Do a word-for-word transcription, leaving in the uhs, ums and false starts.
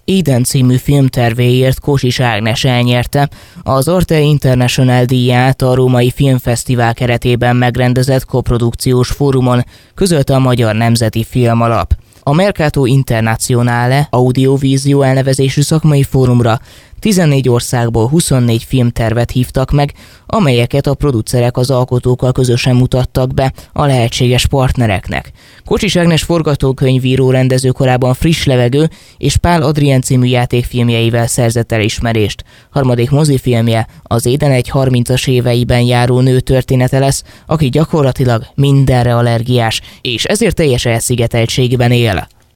Éden című filmtervéért Kocsis Ágnes elnyerte az Arte International díját a Római Filmfesztivál keretében megrendezett koprodukciós fórumon, közölte a Magyar Nemzeti Filmalap. A Mercato Internazionale Audiovisió elnevezésű szakmai fórumra tizennégy országból huszonnégy filmtervet hívtak meg, amelyeket a producerek az alkotókkal közösen mutattak be a lehetséges partnereknek. Kocsis Ágnes forgatókönyvíró rendező korábban Friss levegő és Pál Adrien című játékfilmjeivel szerzett elismerést. Harmadik mozifilmje az Éden egy harmincas éveiben járó nő története lesz, aki gyakorlatilag mindenre allergiás, és ezért teljes elszigeteltségben él.